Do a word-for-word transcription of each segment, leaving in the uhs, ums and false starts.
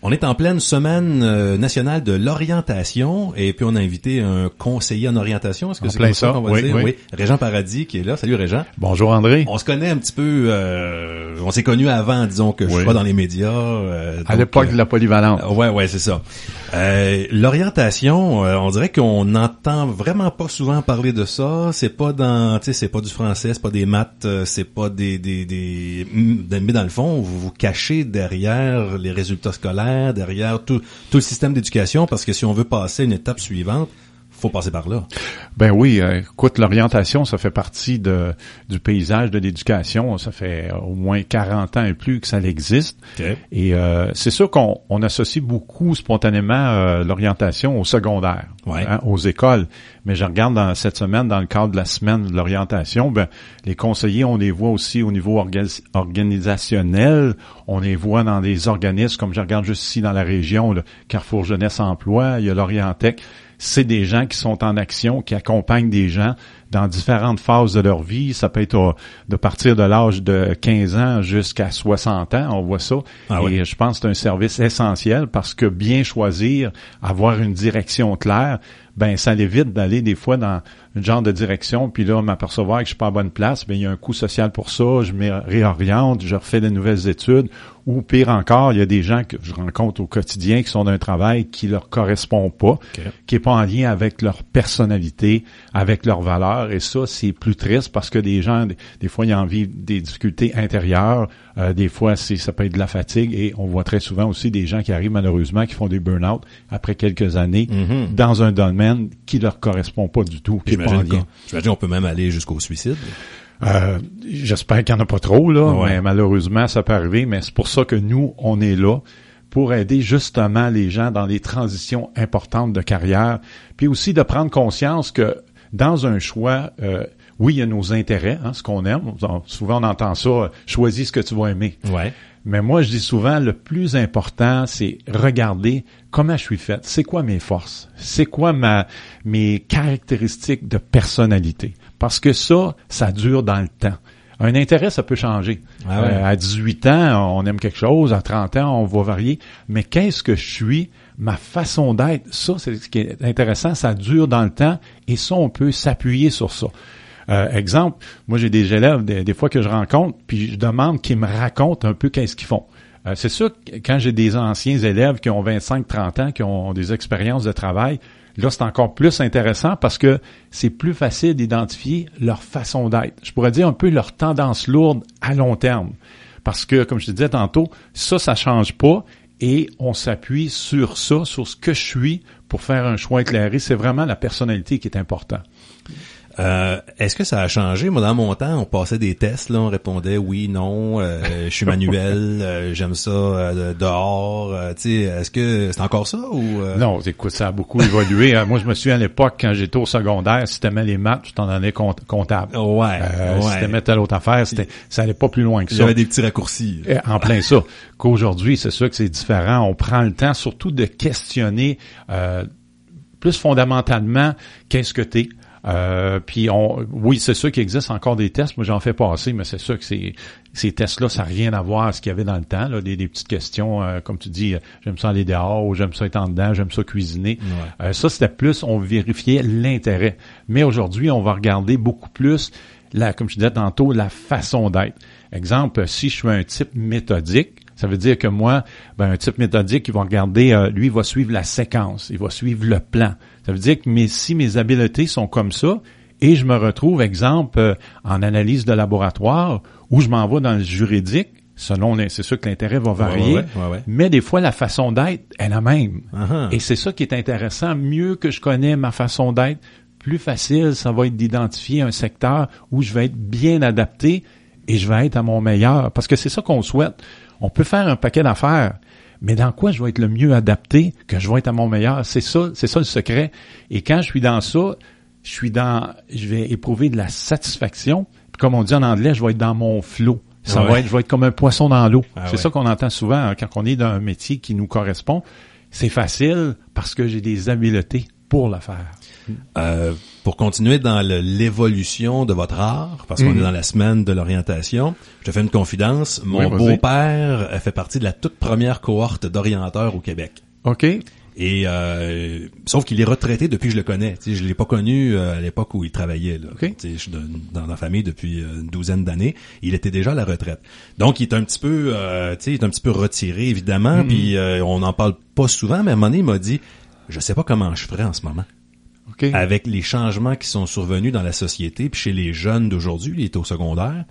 On est en pleine semaine euh, nationale de l'orientation et puis on a invité un conseiller en orientation. Est-ce que en c'est plein comme ça ça qu'on va oui, dire? Oui. oui. Régent Paradis qui est là. Salut Régent. Bonjour André. On se connaît un petit peu, euh, on s'est connus avant, disons que je oui. suis pas dans les médias. Euh, à donc, l'époque euh, de la polyvalente. Euh, ouais, ouais, c'est ça. Euh, l'orientation, euh, on dirait qu'on n'entend vraiment pas souvent parler de ça. C'est pas dans, tu sais, c'est pas du français, c'est pas des maths, c'est pas des, des, des, mais dans le fond, vous vous cachez derrière les résultats scolaires, derrière tout, tout le système d'éducation, parce que si on veut passer à une étape suivante, faut passer par là. Ben oui, euh, écoute, l'orientation, ça fait partie de du paysage de l'éducation. Ça fait au moins quarante ans et plus que ça existe. Okay. Et euh, c'est sûr qu'on on associe beaucoup spontanément euh, l'orientation au secondaire, ouais. hein, aux écoles. Mais je regarde dans cette semaine, dans le cadre de la semaine de l'orientation, ben les conseillers, on les voit aussi au niveau orga- organisationnel. On les voit dans des organismes, comme je regarde juste ici dans la région, le Carrefour Jeunesse Emploi, il y a l'Orientec. C'est des gens qui sont en action, qui accompagnent des gens dans différentes phases de leur vie. Ça peut être euh, de partir de l'âge de quinze ans jusqu'à soixante ans, on voit ça. Ah et oui. je pense que c'est un service essentiel parce que bien choisir, avoir une direction claire, ben ça l'évite d'aller des fois dans une genre de direction, puis là, m'apercevoir que je suis pas à bonne place, ben il y a un coût social pour ça, je me réoriente, je refais de nouvelles études, ou pire encore, il y a des gens que je rencontre au quotidien qui sont d'un travail qui leur correspond pas, okay. qui est pas en lien avec leur personnalité, avec leurs valeurs, et ça, c'est plus triste parce que des gens, des, des fois, ils en vivent des difficultés intérieures, euh, des fois, c'est ça peut être de la fatigue, et on voit très souvent aussi des gens qui arrivent malheureusement, qui font des burn-out après quelques années, mm-hmm. dans un domaine qui leur correspond pas du tout, qui est pas en lien. J'imagine qu'on peut même aller jusqu'au suicide. Euh, j'espère qu'il n'y en a pas trop, là, ouais. mais malheureusement, ça peut arriver, mais c'est pour ça que nous, on est là, pour aider justement les gens dans les transitions importantes de carrière, puis aussi de prendre conscience que dans un choix, euh, oui, il y a nos intérêts, hein, ce qu'on aime. Souvent, on entend ça, choisis ce que tu vas aimer. Ouais. Mais moi, je dis souvent, le plus important, c'est regarder comment je suis faite. C'est quoi mes forces? C'est quoi ma mes caractéristiques de personnalité? Parce que ça, ça dure dans le temps. Un intérêt, ça peut changer. Ah ouais. euh, à dix-huit ans, on aime quelque chose. À trente ans, on va varier. Mais qu'est-ce que je suis? Ma façon d'être, ça, c'est ce qui est intéressant. Ça dure dans le temps. Et ça, on peut s'appuyer sur ça. Euh, exemple, moi j'ai des élèves des, des fois que je rencontre, puis je demande qu'ils me racontent un peu qu'est-ce qu'ils font. Euh, c'est sûr que quand j'ai des anciens élèves qui ont vingt-cinq trente ans, qui ont des expériences de travail, là c'est encore plus intéressant parce que c'est plus facile d'identifier leur façon d'être. Je pourrais dire un peu leur tendance lourde à long terme. Parce que, comme je te disais tantôt, ça, ça change pas. Et on s'appuie sur ça, sur ce que je suis pour faire un choix éclairé. C'est vraiment la personnalité qui est importante. Euh, est-ce que ça a changé? Moi, dans mon temps, on passait des tests, là, on répondait oui, non, euh, je suis manuel, euh, j'aime ça euh, dehors. Euh, tu sais, est-ce que c'est encore ça ou euh... Non, écoute, ça a beaucoup évolué. Moi, je me souviens à l'époque, quand j'étais au secondaire, si t'aimais les maths, tu t'en donnais compte, comptable. Ouais. Euh, ouais. Si t'aimais telle autre affaire, c'était, ça allait pas plus loin que ça. J'avais des petits raccourcis. En plein ça. Qu'aujourd'hui, c'est sûr que c'est différent. On prend le temps, surtout de questionner euh, plus fondamentalement qu'est-ce que t'es. Euh, puis on, oui, c'est sûr qu'il existe encore des tests. Moi, j'en fais passer, mais c'est sûr que ces, ces tests-là, ça n'a rien à voir à ce qu'il y avait dans le temps. Là, des, des petites questions, euh, comme tu dis, euh, j'aime ça aller dehors, ou j'aime ça être en dedans, j'aime ça cuisiner. Ouais. Euh, ça, c'était plus, on vérifiait l'intérêt. Mais aujourd'hui, on va regarder beaucoup plus, la, comme je disais tantôt, la façon d'être. Exemple, si je suis un type méthodique, ça veut dire que moi, ben, un type méthodique, il va regarder, euh, lui, il va suivre la séquence, il va suivre le plan. Ça veut dire que mes, si mes habiletés sont comme ça, et je me retrouve, exemple, euh, en analyse de laboratoire, où je m'en vais dans le juridique, selon, les, c'est sûr que l'intérêt va varier, ouais, ouais, ouais, ouais. mais des fois, la façon d'être est la même. Uh-huh. Et c'est ça qui est intéressant. Mieux que je connais ma façon d'être, plus facile, ça va être d'identifier un secteur où je vais être bien adapté et je vais être à mon meilleur. Parce que c'est ça qu'on souhaite. On peut faire un paquet d'affaires, mais dans quoi je vais être le mieux adapté, que je vais être à mon meilleur? C'est ça, c'est ça le secret. Et quand je suis dans ça, je suis dans, je vais éprouver de la satisfaction. Puis comme on dit en anglais, je vais être dans mon flow. Ça ouais. va être, je vais être comme un poisson dans l'eau. Ah c'est ouais. ça qu'on entend souvent hein, quand on est dans un métier qui nous correspond. C'est facile parce que j'ai des habiletés pour le faire. Euh, pour continuer dans le, l'évolution de votre art, parce qu'on mmh. est dans la semaine de l'orientation, je te fais une confidence. Mon oui, beau-père fait partie de la toute première cohorte d'orienteurs au Québec. OK. Et euh, sauf qu'il est retraité depuis que je le connais. Tu sais, je l'ai pas connu euh, à l'époque où il travaillait. Là. Okay. Tu sais, je suis de, dans la famille depuis euh, une douzaine d'années. Il était déjà à la retraite. Donc, il est un petit peu, euh, tu sais, il est un petit peu retiré évidemment. Mm-hmm. Puis euh, on n'en parle pas souvent. Mais à un moment donné, il m'a dit, je sais pas comment je ferais en ce moment. Okay. Avec les changements qui sont survenus dans la société, puis chez les jeunes d'aujourd'hui, il est au secondaire.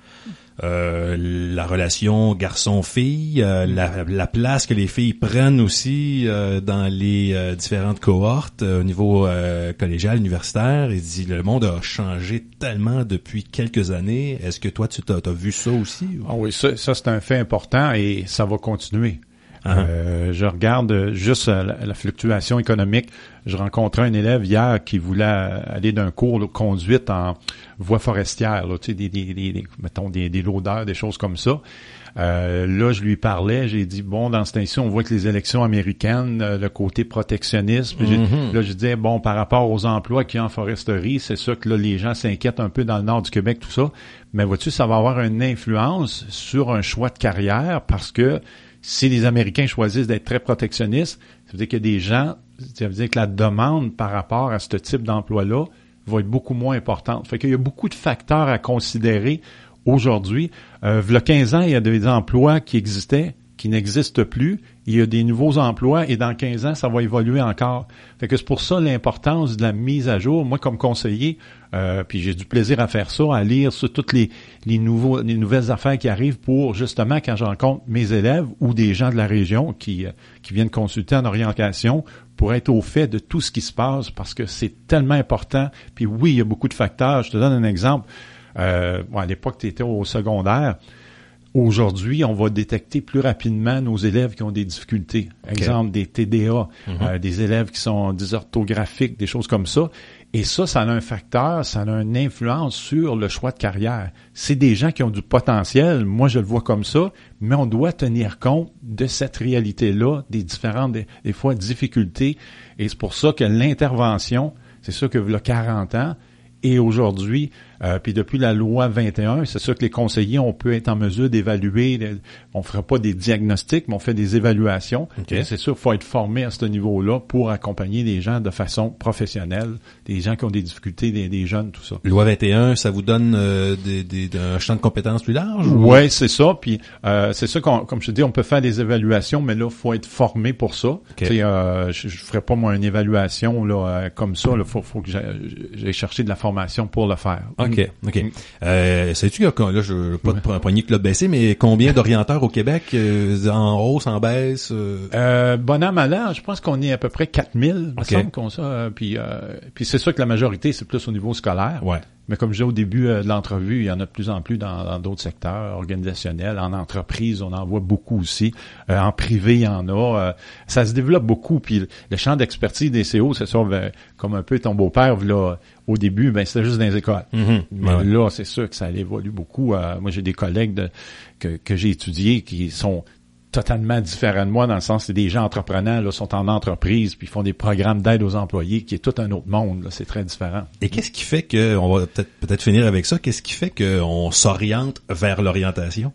Euh, la relation garçon-fille, euh, la, la place que les filles prennent aussi euh, dans les euh, différentes cohortes euh, au niveau euh, collégial, universitaire. Il dit le monde a changé tellement depuis quelques années. Est-ce que toi tu t'as, t'as vu ça aussi? Ou? Ah oui, ça, ça c'est un fait important et ça va continuer. Uh-huh. Euh, je regarde juste la, la fluctuation économique. Je rencontrais un élève hier qui voulait aller d'un cours de conduite en voie forestière, là, tu sais, des, des, des, mettons des, des loaders, des choses comme ça. Euh, là, je lui parlais, j'ai dit, bon, dans ce temps-ci, on voit que les élections américaines, euh, le côté protectionnisme, mm-hmm. là, je disais, bon, par rapport aux emplois qu'il y a en foresterie, c'est ça que là, les gens s'inquiètent un peu dans le nord du Québec, tout ça. Mais vois-tu, ça va avoir une influence sur un choix de carrière parce que si les Américains choisissent d'être très protectionnistes, ça veut dire qu'il y a des gens, ça veut dire que la demande par rapport à ce type d'emploi-là va être beaucoup moins importante. Fait qu'il y a beaucoup de facteurs à considérer aujourd'hui. Euh, il y a quinze ans, il y a des emplois qui existaient, qui n'existent plus. Il y a des nouveaux emplois et dans quinze ans, ça va évoluer encore. Fait que c'est pour ça l'importance de la mise à jour. Moi, comme conseiller, euh, puis j'ai du plaisir à faire ça, à lire sur toutes les, les nouveaux, les nouvelles affaires qui arrivent pour, justement, quand je rencontre mes élèves ou des gens de la région qui, qui viennent consulter en orientation pour être au fait de tout ce qui se passe parce que c'est tellement important. Puis oui, il y a beaucoup de facteurs. Je te donne un exemple. Euh, bon, à l'époque, tu étais au secondaire. Aujourd'hui, on va détecter plus rapidement nos élèves qui ont des difficultés. Okay. Exemple, des T D A, mm-hmm. euh, des élèves qui sont dysorthographiques, des choses comme ça. Et ça, ça a un facteur, ça a une influence sur le choix de carrière. C'est des gens qui ont du potentiel, moi je le vois comme ça, mais on doit tenir compte de cette réalité-là, des différentes, des, des fois, difficultés. Et c'est pour ça que l'intervention, c'est ça que il y a quarante ans, et aujourd'hui, euh, puis depuis la loi vingt et un, c'est sûr que les conseillers, on peut être en mesure d'évaluer, on fera pas des diagnostics, mais on fait des évaluations. Okay. C'est sûr qu'il faut être formé à ce niveau-là pour accompagner des gens de façon professionnelle, des gens qui ont des difficultés, des, des jeunes, tout ça. Loi vingt et un, ça vous donne euh, des, des, un champ de compétences plus large? Oui, c'est ça. Puis euh, c'est ça, qu'on, comme je te dis, on peut faire des évaluations, mais là, il faut être formé pour ça. Okay. Euh, je ne ferai pas, moi, une évaluation là euh, comme ça. Il faut, faut que j'aille chercher de la formation pour le faire. OK, OK. Mm. Euh, sais-tu, là, je ne veux pas ouais. te poigner club baissé, mais combien d'orienteurs au Québec, euh, en hausse, en baisse? Euh... Euh, bon an, mal an, je pense qu'on est à peu près quatre mille, okay. me semble, comme ça. Euh, puis, euh, puis c'est sûr que la majorité, c'est plus au niveau scolaire. Ouais. Mais comme je disais au début euh, de l'entrevue, il y en a de plus en plus dans, dans d'autres secteurs organisationnels. En entreprise, on en voit beaucoup aussi. Euh, en privé, il y en a. Euh, ça se développe beaucoup. Puis le champ d'expertise des C O, c'est ça, ben, comme un peu ton beau-père, là, au début, ben c'était juste dans les écoles. Mm-hmm. Mais ouais. là, c'est sûr que ça évolue beaucoup. Euh, moi, j'ai des collègues de, que, que j'ai étudiés qui sont totalement différents de moi, dans le sens c'est des gens entreprenants, là, sont en entreprise, puis font des programmes d'aide aux employés, qui est tout un autre monde, là, c'est très différent. Et qu'est-ce qui fait que, on va peut-être peut-être finir avec ça, qu'est-ce qui fait qu'on s'oriente vers l'orientation?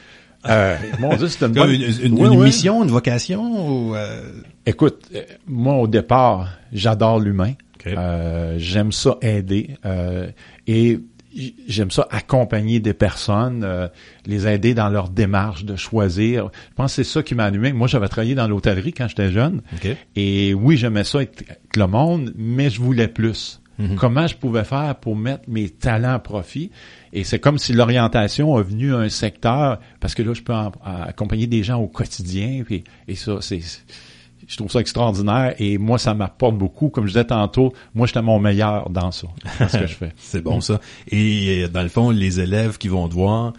Euh, mon Dieu, c'est une bonne... Une, une, ouais, une ouais. mission, une vocation? Ou euh... Écoute, moi, au départ, j'adore l'humain. Okay. Euh, j'aime ça aider. Euh, et j'aime ça accompagner des personnes, euh, les aider dans leur démarche de choisir. Je pense que c'est ça qui m'a allumé. Moi, j'avais travaillé dans l'hôtellerie quand j'étais jeune. Okay. Et oui, j'aimais ça être avec le monde, mais je voulais plus. Mm-hmm. Comment je pouvais faire pour mettre mes talents à profit? Et c'est comme si l'orientation a venu à un secteur, parce que là, je peux en, en, accompagner des gens au quotidien. Puis, et ça, c'est... Je trouve ça extraordinaire et moi, ça m'apporte beaucoup. Comme je disais tantôt, moi, j'étais mon meilleur dans ça, dans ce que je fais. C'est bon, ça. Et dans le fond, les élèves qui vont te voir,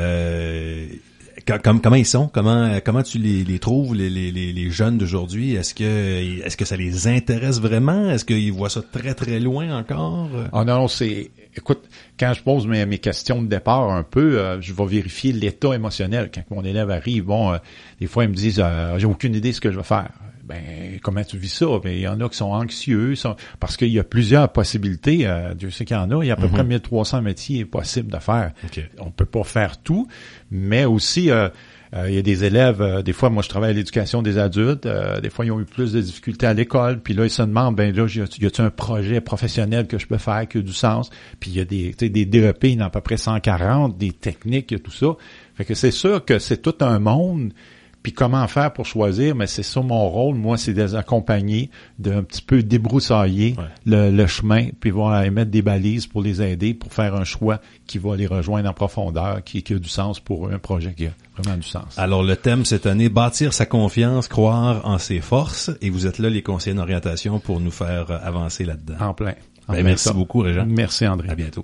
euh, comme, comment ils sont? Comment comment tu les, les trouves, les, les, les jeunes d'aujourd'hui? Est-ce que est-ce que ça les intéresse vraiment? Est-ce qu'ils voient ça très, très loin encore? Ah non, c'est... Écoute, quand je pose mes, mes questions de départ un peu, euh, je vais vérifier l'état émotionnel. Quand mon élève arrive, bon, euh, des fois, ils me disent euh, « j'ai aucune idée de ce que je vais faire ». Ben, comment tu vis ça? Ben, il y en a qui sont anxieux, sont, parce qu'il y a plusieurs possibilités. Euh, Dieu sait qu'il y en a. Il y a à peu mm-hmm. près mille trois cents métiers possibles de faire. Okay. On peut pas faire tout, mais aussi, euh, euh, il y a des élèves, euh, des fois, moi, je travaille à l'éducation des adultes. Euh, des fois, ils ont eu plus de difficultés à l'école. Puis là, ils se demandent, ben là, y a-t-il un projet professionnel que je peux faire qui a du sens? Puis il y a des, tu sais, des D E P, il y en a à peu près cent quarante, des techniques, il y a tout ça. Fait que c'est sûr que c'est tout un monde. Puis comment faire pour choisir? Mais c'est ça mon rôle, moi, c'est de les accompagner, d'un petit peu débroussailler ouais. le, le chemin, puis voilà, émettre des balises pour les aider, pour faire un choix qui va les rejoindre en profondeur, qui, qui a du sens pour eux, un projet qui a vraiment du sens. Alors, le thème cette année, bâtir sa confiance, croire en ses forces, et vous êtes là, les conseillers d'orientation, pour nous faire avancer là-dedans. En plein. En Ben, plein merci ça. beaucoup, Régent. Merci, André. À bientôt.